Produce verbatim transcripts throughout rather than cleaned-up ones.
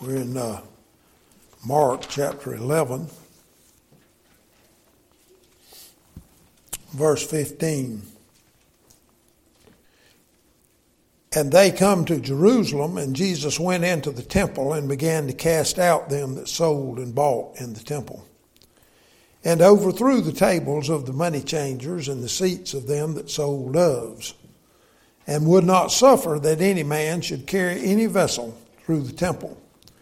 We're in uh, Mark chapter eleven, verse fifteen. And they come to Jerusalem, and Jesus went into the temple and began to cast out them that sold and bought in the temple, and overthrew the tables of the money changers and the seats of them that sold doves, and would not suffer that any man should carry any vessel through the temple.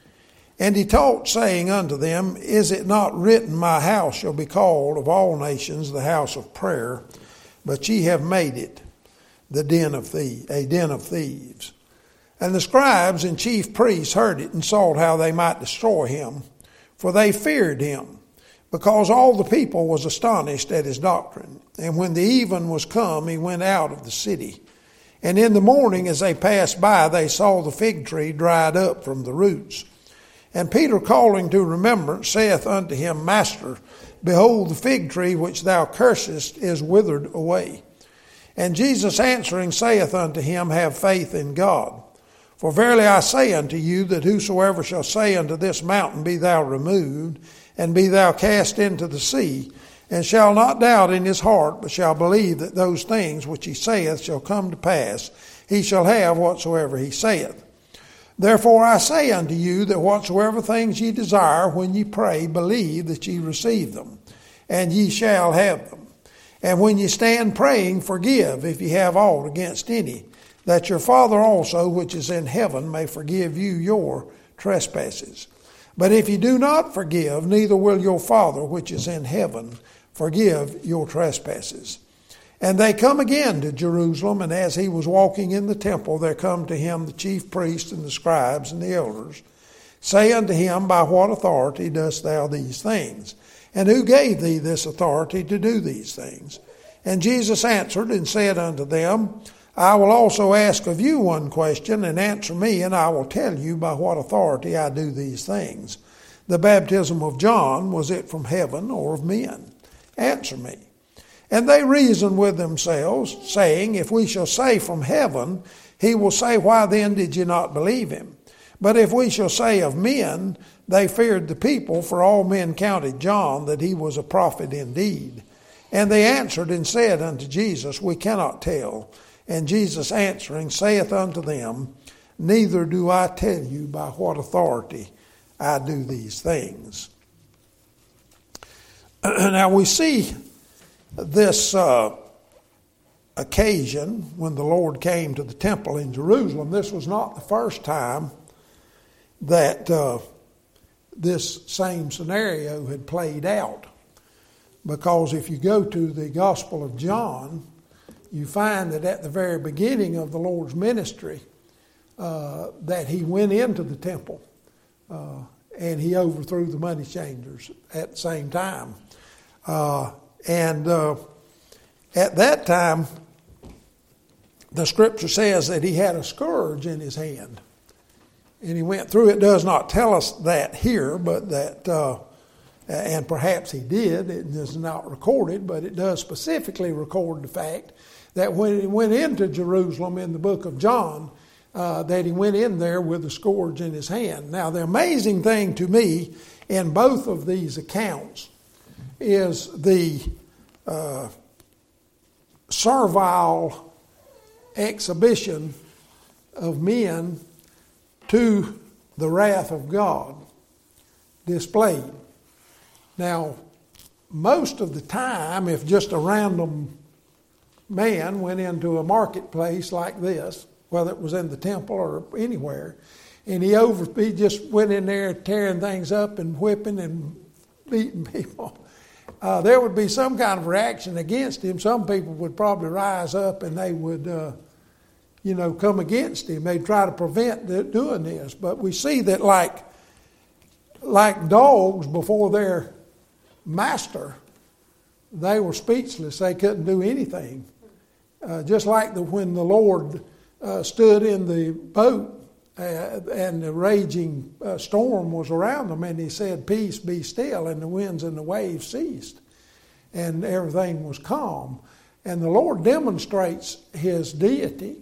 And he taught, saying unto them, Is it not written, My house shall be called of all nations the house of prayer, but ye have made it the den of thieves, a den of thieves? And the scribes and chief priests heard it, and sought how they might destroy him, for they feared him, because all the people was astonished at his doctrine. And when the even was come, he went out of the city. And in the morning, as they passed by, they saw the fig tree dried up from the roots. And Peter, calling to remembrance, saith unto him, Master, behold, the fig tree which thou cursest is withered away. And Jesus answering saith unto him, Have faith in God. For verily I say unto you, that whosoever shall say unto this mountain, Be thou removed, and be thou cast into the sea, and shall not doubt in his heart, but shall believe that those things which he saith shall come to pass, he shall have whatsoever he saith. Therefore I say unto you, that whatsoever things ye desire when ye pray, believe that ye receive them, and ye shall have them. And when ye stand praying, forgive if ye have aught against any, that your Father also which is in heaven may forgive you your trespasses. But if ye do not forgive, neither will your Father which is in heaven forgive your trespasses. And they come again to Jerusalem, and as he was walking in the temple, there come to him the chief priests and the scribes and the elders, say unto him, By what authority dost thou these things? And who gave thee this authority to do these things? And Jesus answered and said unto them, I will also ask of you one question, and answer me, and I will tell you by what authority I do these things. The baptism of John, was it from heaven or of men? Answer me. And they reasoned with themselves, saying, If we shall say from heaven, he will say, Why then did ye not believe him? But if we shall say of men, they feared the people, for all men counted John that he was a prophet indeed. And they answered and said unto Jesus, We cannot tell. And Jesus answering saith unto them, Neither do I tell you by what authority I do these things. Now we see this uh, occasion when the Lord came to the temple in Jerusalem. This was not the first time that uh, this same scenario had played out. Because if you go to the Gospel of John, you find that at the very beginning of the Lord's ministry, uh, that he went into the temple uh, and he overthrew the money changers at the same time. Uh, and uh, at that time, the scripture says that he had a scourge in his hand. And he went through. It does not tell us that here, but that, uh, and perhaps he did, it is not recorded, but it does specifically record the fact that when he went into Jerusalem in the book of John, uh, that he went in there with a scourge in his hand. Now, the amazing thing to me in both of these accounts is the uh, servile exhibition of men to the wrath of God displayed. Now, most of the time, if just a random man went into a marketplace like this, whether it was in the temple or anywhere, and he over he just went in there tearing things up and whipping and beating people, uh, there would be some kind of reaction against him. Some people would probably rise up and they would, uh, you know, come against him. They'd try to prevent the, doing this. But we see that like, like dogs before their master, they were speechless. They couldn't do anything. Uh, just like the, when the Lord uh, stood in the boat uh, and the raging uh, storm was around them, and he said, Peace, be still, and the winds and the waves ceased, and everything was calm. And the Lord demonstrates his deity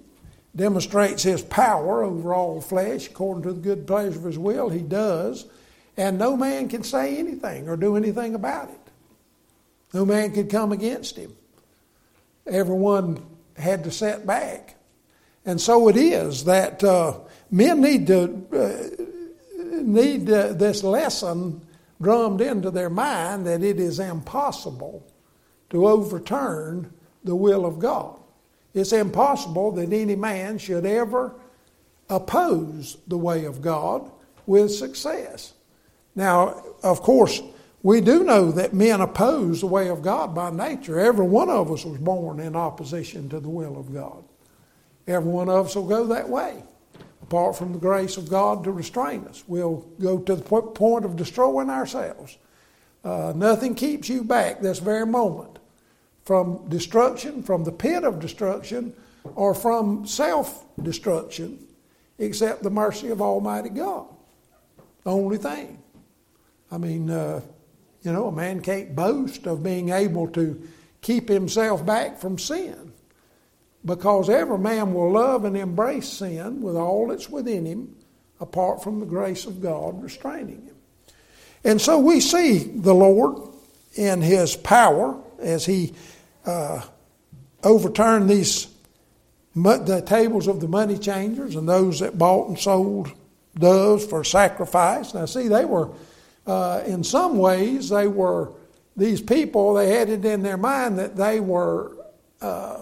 demonstrates his power over all flesh according to the good pleasure of his will. He does. And no man can say anything or do anything about it. No man could come against him. Everyone had to set back. And so it is that uh, men need to uh, need uh, this lesson drummed into their mind that it is impossible to overturn the will of God. It's impossible that any man should ever oppose the way of God with success. Now, of course, we do know that men oppose the way of God by nature. Every one of us was born in opposition to the will of God. Every one of us will go that way. Apart from the grace of God to restrain us, we'll go to the point of destroying ourselves. Uh, nothing keeps you back this very moment from destruction, from the pit of destruction, or from self-destruction, except the mercy of Almighty God. The only thing. I mean, uh, you know, a man can't boast of being able to keep himself back from sin, because every man will love and embrace sin with all that's within him, apart from the grace of God restraining him. And so we see the Lord in his power as he uh, overturned these the tables of the money changers and those that bought and sold doves for sacrifice. Now, see, they were uh, in some ways they were these people. They had it in their mind that they were Uh,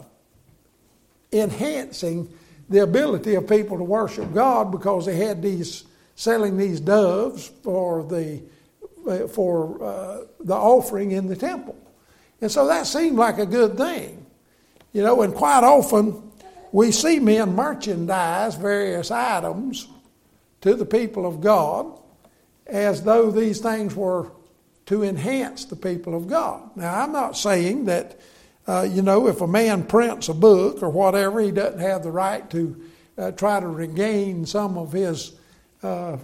enhancing the ability of people to worship God, because they had these selling these doves for the uh, for uh, the offering in the temple, and so that seemed like a good thing, you know. And quite often we see men merchandise various items to the people of God as though these things were to enhance the people of God. Now, I'm not saying that. Uh, you know, if a man prints a book or whatever, he doesn't have the right to uh, try to regain some of his, uh,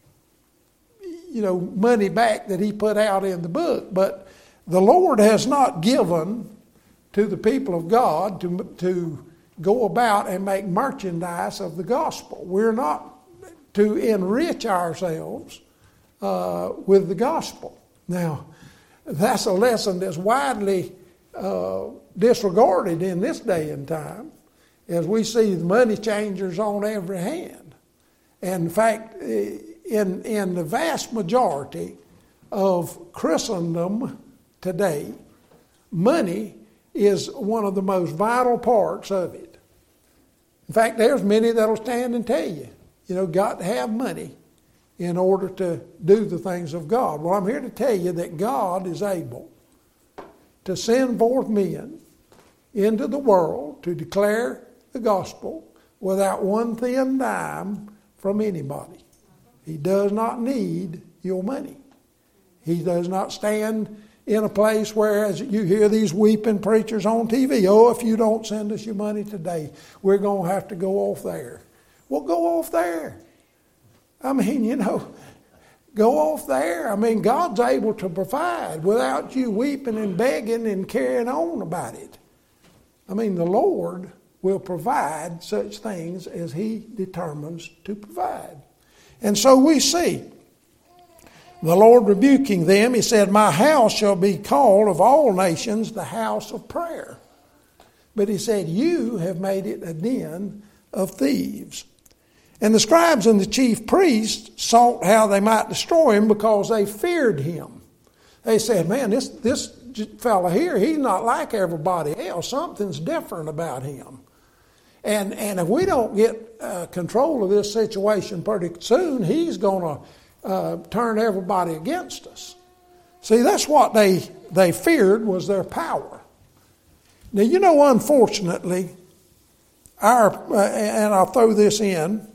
you know, money back that he put out in the book. But the Lord has not given to the people of God to, to go about and make merchandise of the gospel. We're not to enrich ourselves uh, with the gospel. Now, that's a lesson that's widely Uh, disregarded in this day and time, as we see the money changers on every hand. And in fact, in, in the vast majority of Christendom today, money is one of the most vital parts of it. In fact, there's many that'll stand and tell you, you know, got to have money in order to do the things of God. Well, I'm here to tell you that God is able to send forth men into the world to declare the gospel without one thin dime from anybody. He does not need your money. He does not stand in a place where, as you hear these weeping preachers on T V, oh, if you don't send us your money today, we're going to have to go off there. Well, go off there. I mean, you know, go off there. I mean, God's able to provide without you weeping and begging and carrying on about it. I mean, the Lord will provide such things as He determines to provide. And so we see the Lord rebuking them. He said, my house shall be called of all nations the house of prayer. But He said, you have made it a den of thieves. And the scribes and the chief priests sought how they might destroy him, because they feared him. They said, man, this, this fella here, he's not like everybody else. Something's different about him. And, and if we don't get uh, control of this situation pretty soon, he's going to uh, turn everybody against us. See, that's what they, they feared, was their power. Now, you know, unfortunately, our, uh, and I'll throw this in,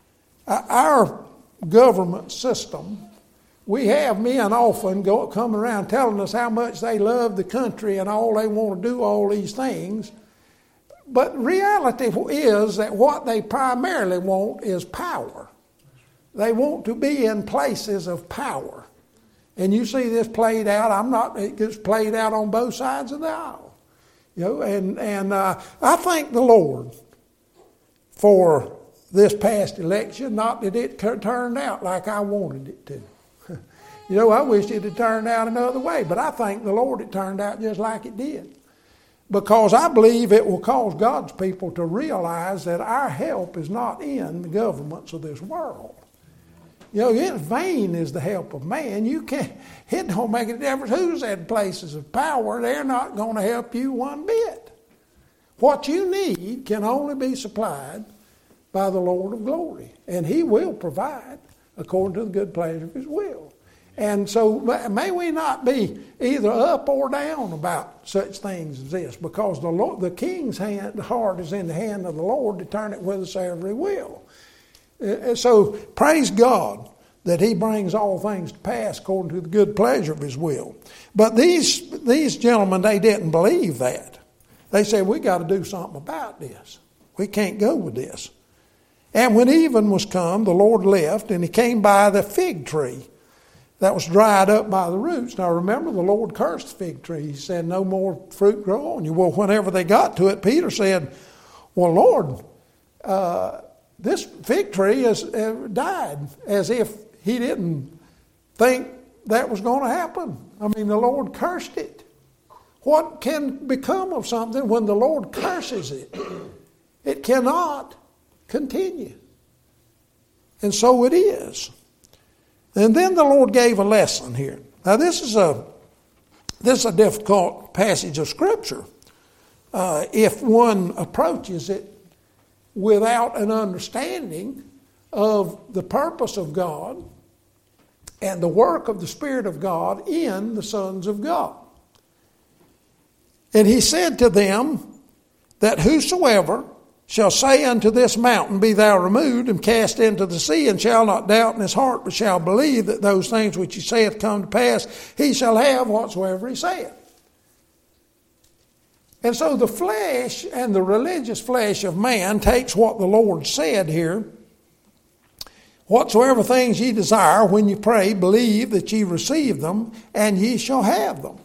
our government system, we have men often go coming around telling us how much they love the country and all they want to do all these things. But reality is that what they primarily want is power. They want to be in places of power. And you see this played out. I'm not, it gets played out on both sides of the aisle. You know, and, and uh, I thank the Lord for this past election. Not that it turned out like I wanted it to. You know, I wish it had turned out another way, but I thank the Lord it turned out just like it did. Because I believe it will cause God's people to realize that our help is not in the governments of this world. You know, in vain is the help of man. You can't, it don't make a difference who's at places of power. They're not going to help you one bit. What you need can only be supplied by the Lord of glory. And He will provide according to the good pleasure of His will. And so may we not be either up or down about such things as this, because the Lord, the king's hand, the heart is in the hand of the Lord to turn it whithersoever He will. Uh, so praise God that He brings all things to pass according to the good pleasure of His will. But these these gentlemen, they didn't believe that. They said, we got to do something about this. We can't go with this. And when even was come, the Lord left, and He came by the fig tree that was dried up by the roots. Now remember, the Lord cursed the fig tree. He said, no more fruit grow on you. Well, whenever they got to it, Peter said, well, Lord, uh, this fig tree has uh, died, as if he didn't think that was going to happen. I mean, the Lord cursed it. What can become of something when the Lord curses it? It cannot continue. And so it is. And then the Lord gave a lesson here. Now this is a this is a difficult passage of Scripture uh, if one approaches it without an understanding of the purpose of God and the work of the Spirit of God in the sons of God. And He said to them that whosoever shall say unto this mountain, be thou removed and cast into the sea, and shall not doubt in his heart, but shall believe that those things which he saith come to pass, he shall have whatsoever he saith. And so the flesh and the religious flesh of man takes what the Lord said here. Whatsoever things ye desire when ye pray, believe that ye receive them, and ye shall have them.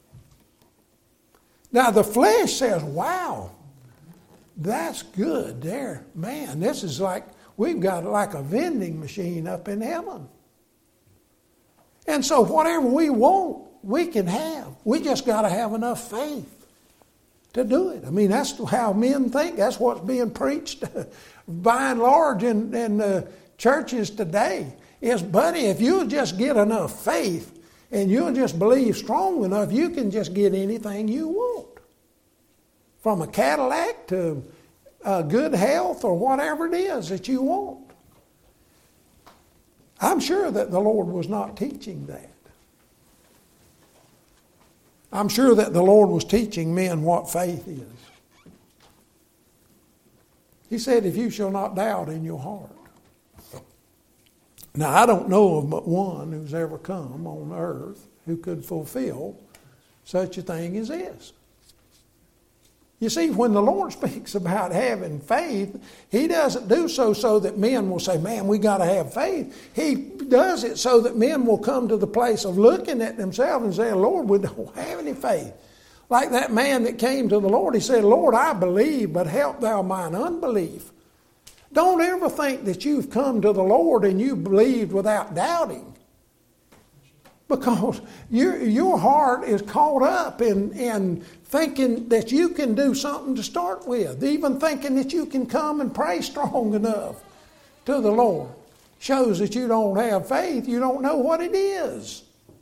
Now the flesh says, wow, that's good there. Man, this is like, we've got like a vending machine up in heaven. And so whatever we want, we can have. We just got to have enough faith to do it. I mean, that's how men think. That's what's being preached by and large in, in uh, churches today. Is, buddy, if you'll just get enough faith and you'll just believe strong enough, you can just get anything you want. From a Cadillac to uh, good health or whatever it is that you want. I'm sure that the Lord was not teaching that. I'm sure that the Lord was teaching men what faith is. He said, if you shall not doubt in your heart. Now, I don't know of but one who's ever come on earth who could fulfill such a thing as this. You see, when the Lord speaks about having faith, He doesn't do so so that men will say, man, we got to have faith. He does it so that men will come to the place of looking at themselves and saying, Lord, we don't have any faith. Like that man that came to the Lord, he said, Lord, I believe, but help thou mine unbelief. Don't ever think that you've come to the Lord and you believed without doubting. Because your, your heart is caught up in, in thinking that you can do something to start with. Even thinking that you can come and pray strong enough to the Lord shows that you don't have faith. You don't know what it is.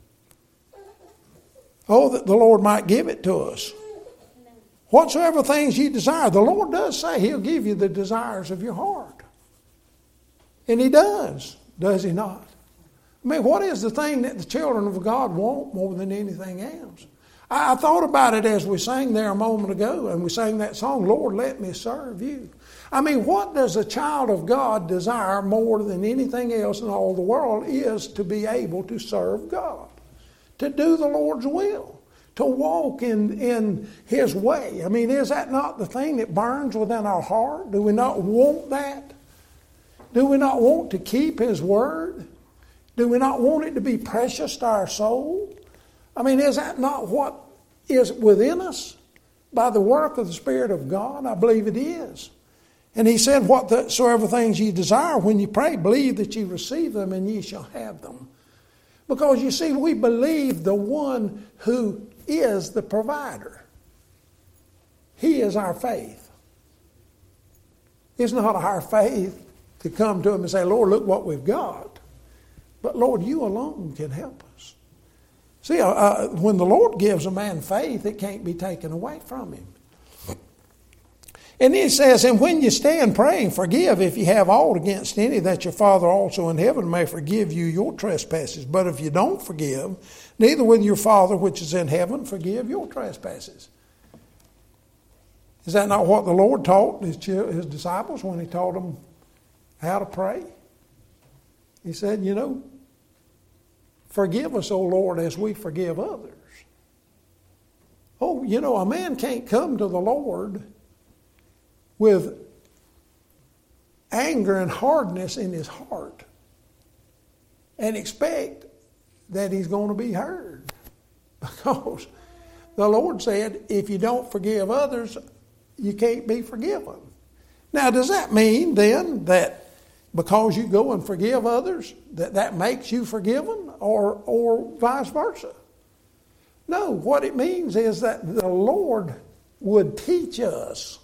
Oh, that the Lord might give it to us. Whatsoever things ye desire. The Lord does say He'll give you the desires of your heart. And He does, does He not? I mean, what is the thing that the children of God want more than anything else? I, I thought about it as we sang there a moment ago, and we sang that song, Lord, let me serve you. I mean, what does a child of God desire more than anything else in all the world is to be able to serve God, to do the Lord's will, to walk in, in His way. I mean, is that not the thing that burns within our heart? Do we not want that? Do we not want to keep His word? Do we not want it to be precious to our soul? I mean, is that not what is within us by the work of the Spirit of God? I believe it is. And he said, whatsoever things ye desire when you pray, believe that ye receive them and ye shall have them. Because you see, we believe the one who is the provider. He is our faith. It's not our faith to come to him and say, Lord, look what we've got. But Lord, you alone can help us. See, uh, uh, when the Lord gives a man faith, it can't be taken away from him. And he says, and when you stand praying, forgive if you have aught against any, that your Father also in heaven may forgive you your trespasses. But if you don't forgive, neither will your Father which is in heaven forgive your trespasses. Is that not what the Lord taught his, his disciples when he taught them how to pray? He said, you know, forgive us, O Lord, as we forgive others. Oh, you know, a man can't come to the Lord with anger and hardness in his heart and expect that he's going to be heard. Because the Lord said, if you don't forgive others, you can't be forgiven. Now, does that mean then that because you go and forgive others, that that makes you forgiven, or, or vice versa? No, what it means is that the Lord would teach us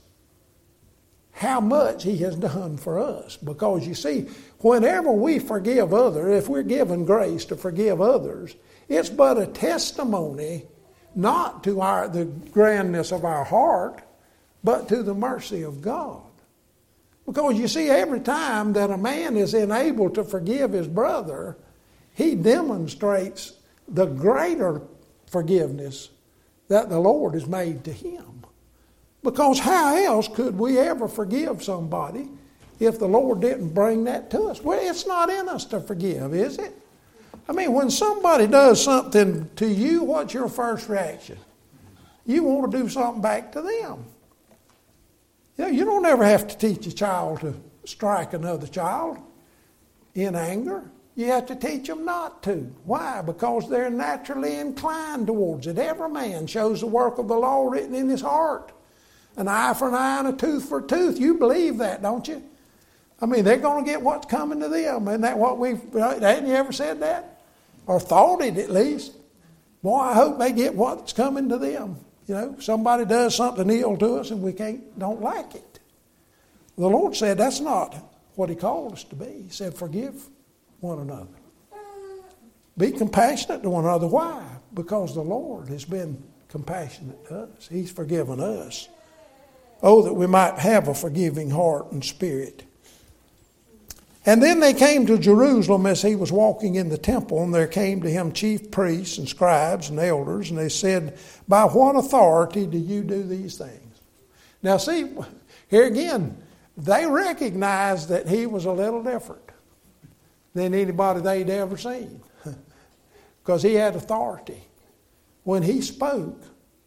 how much he has done for us. Because you see, whenever we forgive others, if we're given grace to forgive others, it's but a testimony not to our the grandness of our heart, but to the mercy of God. Because you see, every time that a man is enabled to forgive his brother, he demonstrates the greater forgiveness that the Lord has made to him. Because how else could we ever forgive somebody if the Lord didn't bring that to us? Well, it's not in us to forgive, is it? I mean, when somebody does something to you, what's your first reaction? You want to do something back to them. You know, you don't ever have to teach a child to strike another child in anger. You have to teach them not to. Why? Because they're naturally inclined towards it. Every man shows the work of the law written in his heart. An eye for an eye and a tooth for a tooth. You believe that, don't you? I mean, they're going to get what's coming to them. Isn't that what we've... Hadn't you ever said that? Or thought it at least. Boy, I hope they get what's coming to them. You know, somebody does something ill to us and we can't, don't like it. The Lord said that's not what he called us to be. He said, forgive one another. Be compassionate to one another. Why? Because the Lord has been compassionate to us. He's forgiven us. Oh, that we might have a forgiving heart and spirit. And then they came to Jerusalem as he was walking in the temple, and there came to him chief priests and scribes and elders, and they said, by what authority do you do these things? Now see, here again, they recognized that he was a little different than anybody they'd ever seen. Because he had authority. When he spoke,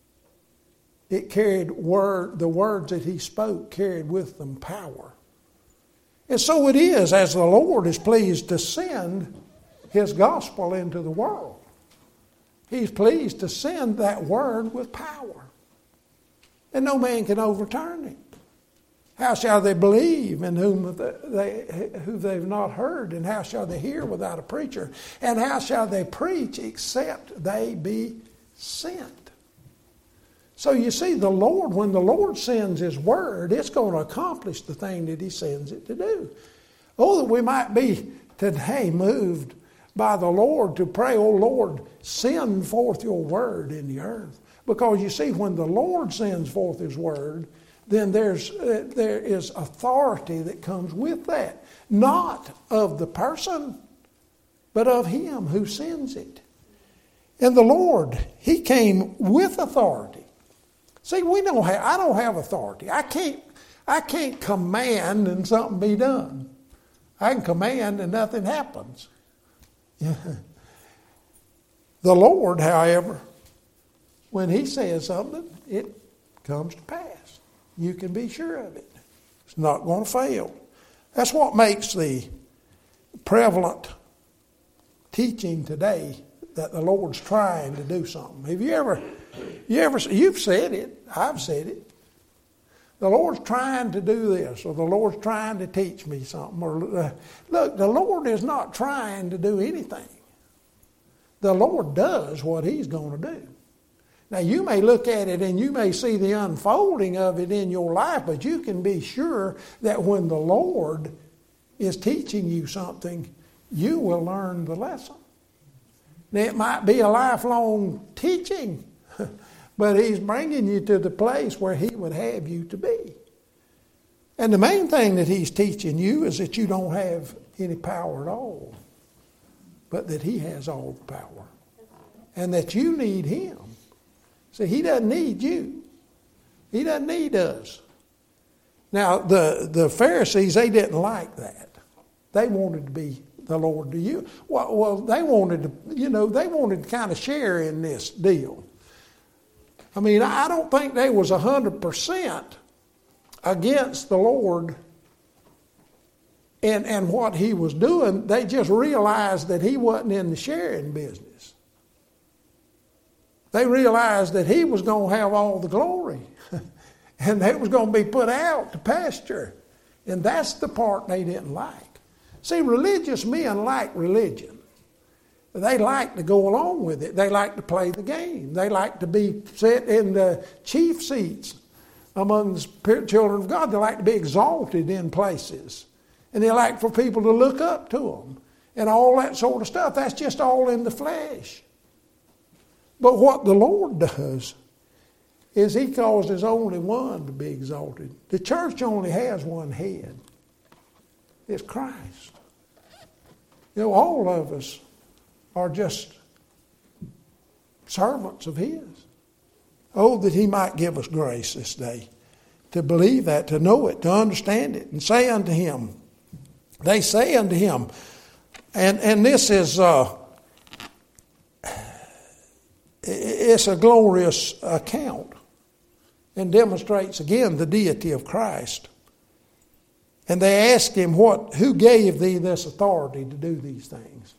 it carried word, the words that he spoke carried with them power. And so it is as the Lord is pleased to send his gospel into the world. He's pleased to send that word with power. And no man can overturn it. How shall they believe in whom they, who they've not heard? And how shall they hear without a preacher? And how shall they preach except they be sent? So you see, the Lord, when the Lord sends his word, it's going to accomplish the thing that he sends it to do. Oh, that we might be today moved by the Lord to pray, oh Lord, send forth your word in the earth. Because you see, when the Lord sends forth his word, then there's uh, there is authority that comes with that. Not of the person, but of him who sends it. And the Lord, he came with authority. See, we don't have, I don't have authority. I can't, I can't command and something be done. I can command and nothing happens. The Lord, however, when he says something, it comes to pass. You can be sure of it. It's not going to fail. That's what makes the prevalent teaching today that the Lord's trying to do something. Have you ever, you ever, you've said it, I've said it. the Lord's trying to do this, or the Lord's trying to teach me something. Or uh, look, the Lord is not trying to do anything. The Lord does what He's going to do. Now, you may look at it and you may see the unfolding of it in your life, but you can be sure that when the Lord is teaching you something, you will learn the lesson. Now, it might be a lifelong teaching, but He's bringing you to the place where He would have you to be. And the main thing that He's teaching you is that you don't have any power at all, but that He has all the power, and that you need Him. See, He doesn't need you. He doesn't need us. Now, the, the Pharisees, they didn't like that. They wanted to be the Lord to you. Well, well, they wanted to, you know, they wanted to kind of share in this deal. I mean, I don't think they was one hundred percent against the Lord and, and what He was doing. They just realized that He wasn't in the sharing business. They realized that He was going to have all the glory. And they was going to be put out to pasture. And that's the part they didn't like. See, religious men like religion. They like to go along with it. They like to play the game. They like to be set in the chief seats among the children of God. They like to be exalted in places. And they like for people to look up to them. And all that sort of stuff. That's just all in the flesh. But what the Lord does is He causes only one to be exalted. The church only has one head. It's Christ. You know, all of us are just servants of His. Oh, that He might give us grace this day to believe that, to know it, to understand it, and say unto Him. They say unto Him, and, and this is... Uh, It's a glorious account and demonstrates again the deity of Christ. And they ask Him, "What? Who gave thee this authority to do these things?"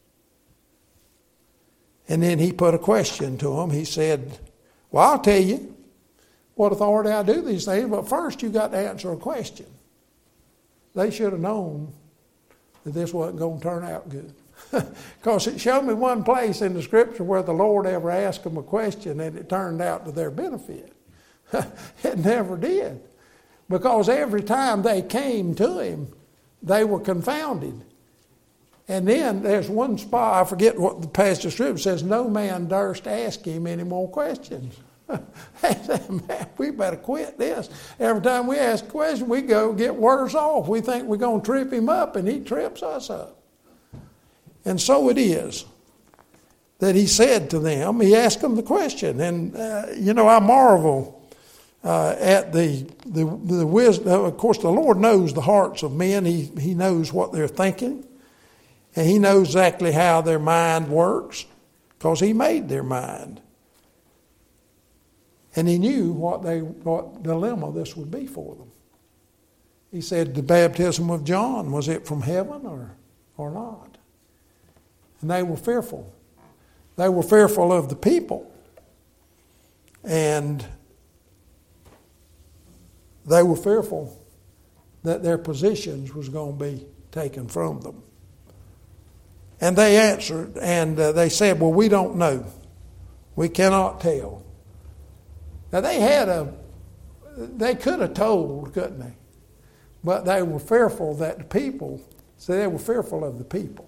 And then He put a question to them. He said, "Well, I'll tell you what authority I do these things, but first you got to answer a question." They should have known that this wasn't going to turn out good. Because it showed me one place in the Scripture where the Lord ever asked them a question and it turned out to their benefit. It never did. Because every time they came to Him, they were confounded. And then there's one spot, I forget what the passage of Scripture says, no man durst ask Him any more questions. Man, we better quit this. Every time we ask a question, we go get worse off. We think we're going to trip Him up, and He trips us up. And so it is that He said to them, He asked them the question. And, uh, you know, I marvel uh, at the, the, the wisdom. Of course, the Lord knows the hearts of men. He, he knows what they're thinking. And He knows exactly how their mind works because He made their mind. And He knew what they what dilemma this would be for them. He said, the baptism of John, was it from heaven or, or not? And they were fearful. They were fearful of the people. And they were fearful that their positions was going to be taken from them. And they answered, and uh, they said, well, we don't know. We cannot tell. Now, they had a, they could have told, couldn't they? But they were fearful that the people, so they were fearful of the people.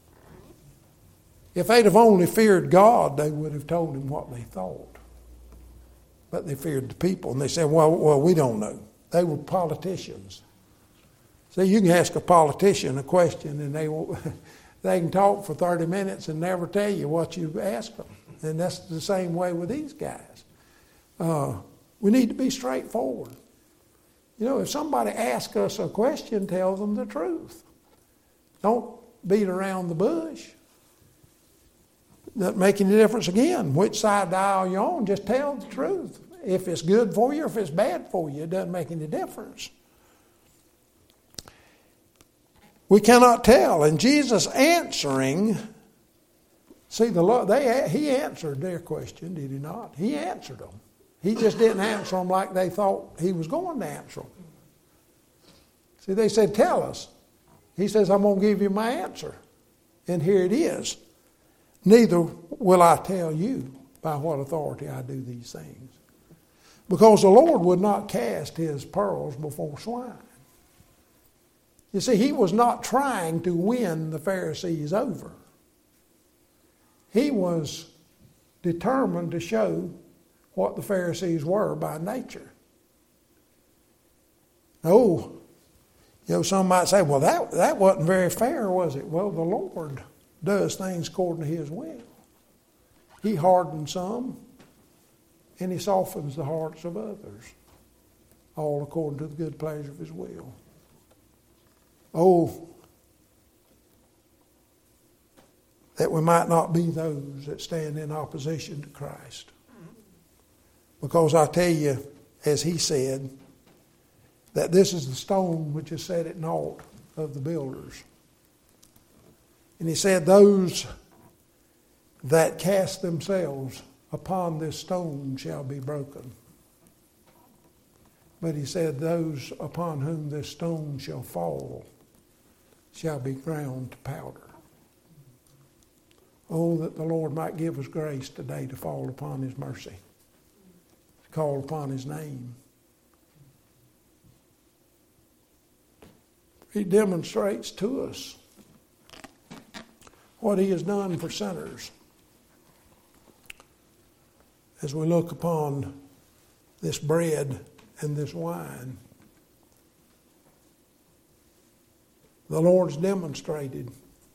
If they'd have only feared God, they would have told Him what they thought. But they feared the people, and they said, well, well, we don't know. They were politicians. See, you can ask a politician a question, and they will, they can talk for thirty minutes and never tell you what you asked them. And that's the same way with these guys. Uh, we need to be straightforward. You know, if somebody asks us a question, tell them the truth. Don't beat around the bush. Doesn't make any difference again. Which side of the aisle you're on, just tell the truth. If it's good for you or if it's bad for you, it doesn't make any difference. We cannot tell. And Jesus answering, see, the Lord, they, He answered their question, did He not? He answered them. He just didn't answer them like they thought he was going to answer them. See, they said, tell us. He says, I'm going to give you my answer. And here it is. Neither will I tell you by what authority I do these things. Because the Lord would not cast his pearls before swine. You see, he was not trying to win the Pharisees over. He was determined to show what the Pharisees were by nature. Oh, you know, some might say, well, that, that wasn't very fair, was it? Well, the Lord does things according to his will. He hardens some, and he softens the hearts of others, all according to the good pleasure of his will. Oh, that we might not be those that stand in opposition to Christ. Because I tell you, as he said, that this is the stone which is set at naught of the builders. And he said, those that cast themselves upon this stone shall be broken. But he said, those upon whom this stone shall fall shall be ground to powder. Oh, that the Lord might give us grace today to fall upon his mercy, to call upon his name. He demonstrates to us what he has done for sinners. As we look upon this bread and this wine, the Lord's demonstrated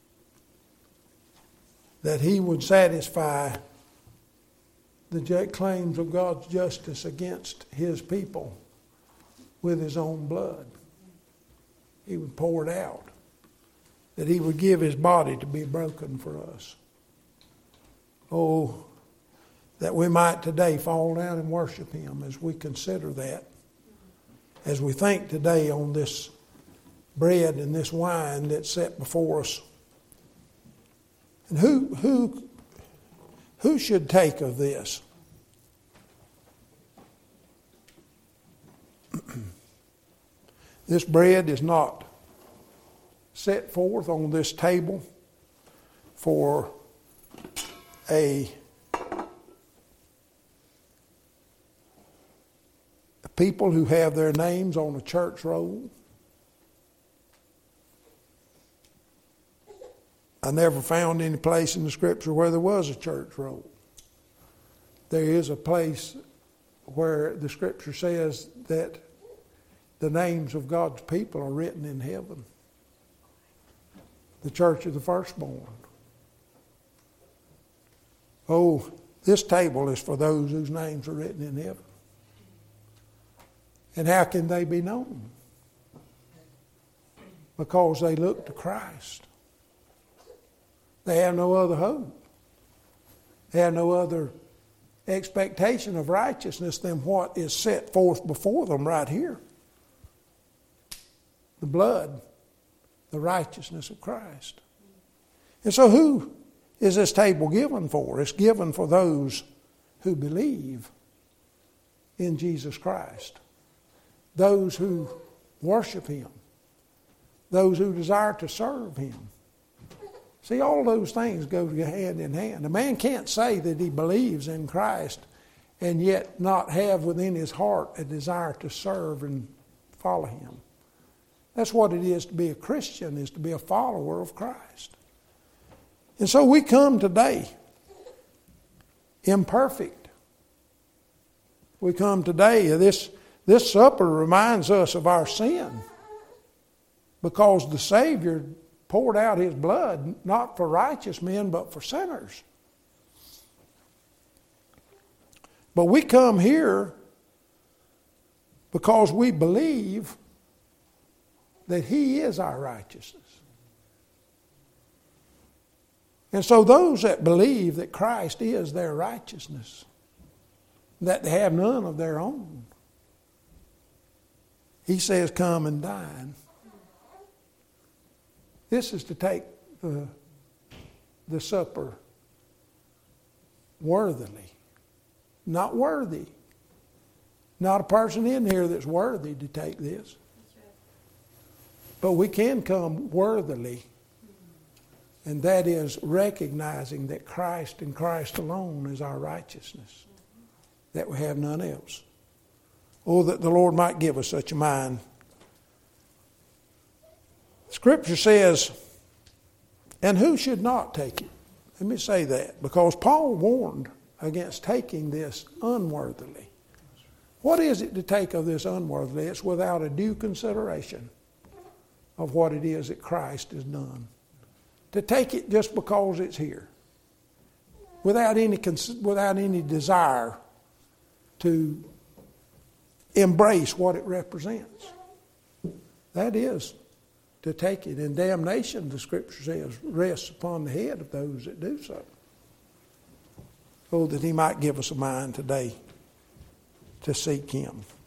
that he would satisfy the claims of God's justice against his people with his own blood. He would pour it out, that he would give his body to be broken for us. Oh, that we might today fall down and worship him as we consider that, as we think today on this bread and this wine that's set before us. And who who who should take of this? This bread is not set forth on this table for a, a people who have their names on a church roll. I never found any place in the Scripture where there was a church roll. There is a place where the Scripture says that the names of God's people are written in heaven. The church of the firstborn. Oh, this table is for those whose names are written in heaven. And how can they be known? Because they look to Christ. They have no other hope. They have no other expectation of righteousness than what is set forth before them right here. The blood, the righteousness of Christ. And so who is this table given for? It's given for those who believe in Jesus Christ. Those who worship him. Those who desire to serve him. See, all those things go hand in hand. A man can't say that he believes in Christ and yet not have within his heart a desire to serve and follow him. That's what it is to be a Christian, is to be a follower of Christ. And so we come today imperfect. We come today, this, this supper reminds us of our sin, because the Savior poured out his blood not for righteous men but for sinners. But we come here because we believe that he is our righteousness. And so those that believe that Christ is their righteousness, that they have none of their own, he says, come and dine. This is to take the, the supper worthily. Not worthy, Not a person in here that's worthy to take this. But we can come worthily. And that is recognizing that Christ and Christ alone is our righteousness. That we have none else. Oh, that the Lord might give us such a mind. Scripture says, and who should not take it? Let me say that. Because Paul warned against taking this unworthily. What is it to take of this unworthily? It's without a due consideration of what it is that Christ has done. To take it just because it's here. Without any, without any desire to embrace what it represents. That is to take it. And damnation, the Scripture says, rests upon the head of those that do so. Oh, that He might give us a mind today to seek Him.